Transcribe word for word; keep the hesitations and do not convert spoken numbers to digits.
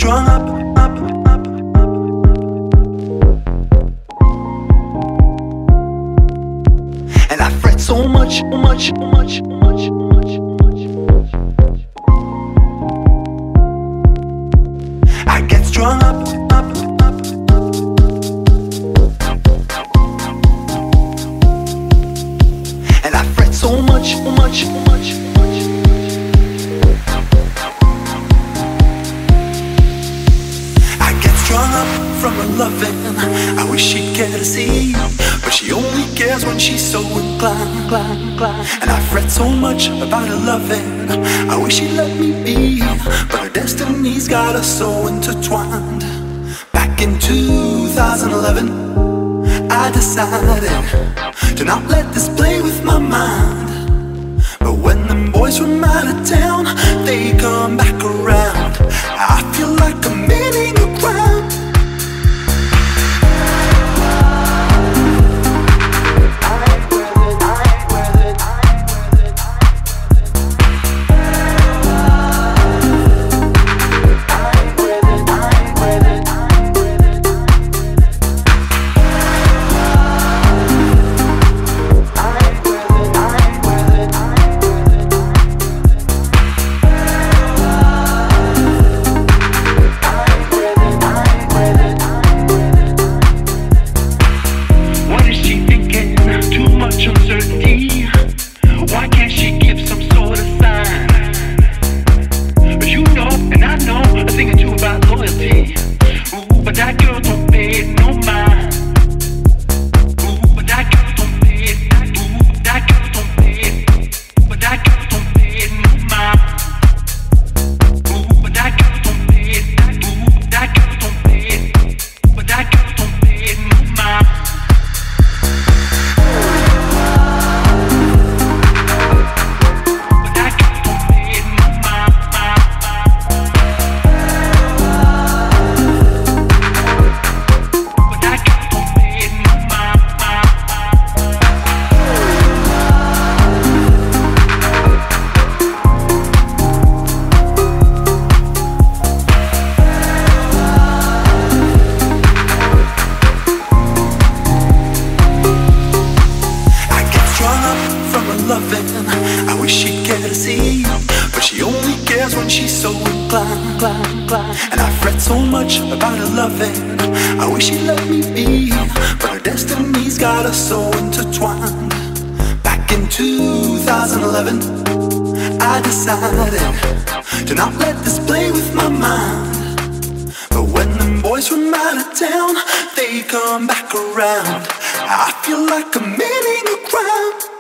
strung up, up, up, up. And I fret so much, much, much, much, much, much. I get strung up, up, up, up. And I fret so much, much, much, much. I get strung up from her loving. I wish she'd care to see, but she only cares when she's so inclined, inclined, inclined. And I fret so much about her loving. I wish she'd let me be, but her destiny's got us so intertwined. Back in two thousand eleven, I decided to not let this play with my mind. But when them boys from out of town, they come back around, I feel like I'm winning a crown. I wish she'd care to see, but she only cares when she's so inclined, inclined, inclined. And I fret so much about her loving. I wish she'd let me be, but her destiny's got us so intertwined. Back in two thousand eleven, I decided to not let this play with my mind. But when them boys from out of town, they come back around, I feel like I'm winning a crown.